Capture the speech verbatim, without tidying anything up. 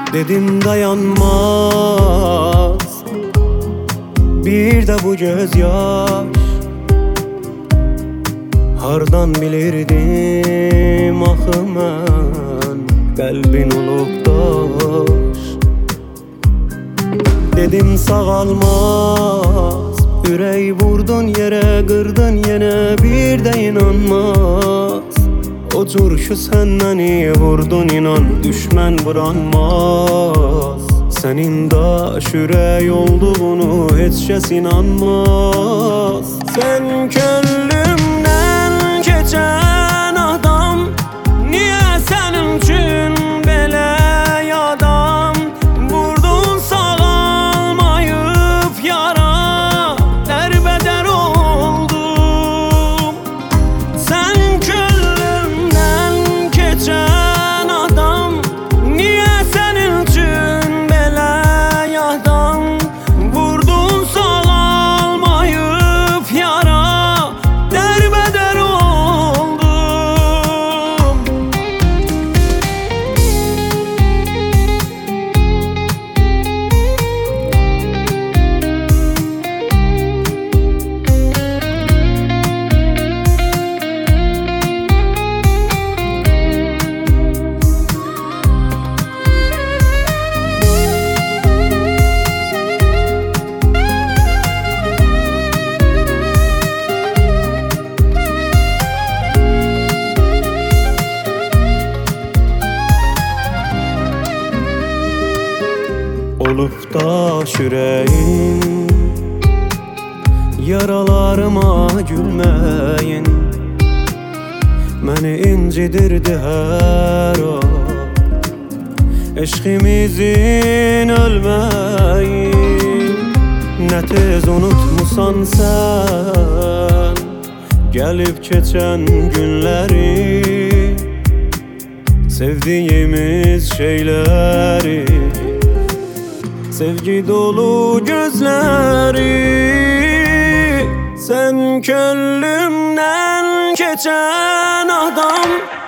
Dedim dayanmaz bir de bu göz yaş. Hardan bilirdim axı mən qəlbin olub daş. Dedim sağalmaz, ürək vurdun yerə, qırdın yenə, bir də inanmaz. O curşu sən məni vurdun, inan düşmən vuranmaz. Sənin daş ürək olduğunu heç kəs inanmaz. Sən könlümdən keçən adam, niyə sənin üçün belə yadam? Vurdun sağalmayıb yara, dərbədər oldum. Sən könlümdən keçən adam, niyə sənin üçün belə yadam? Vurdun sağalmayıb yara, dərbədər oldum. Olub daş ürəyin, yaralarıma gülməyin. Məni incidirdi hər an eşqimizin ölməyi. Nə tez unutmusan sən gəlib keçən günləri, sevdiyimiz şeyləri, sevgi dolu gözləri. Sən könlümdən keçən adam,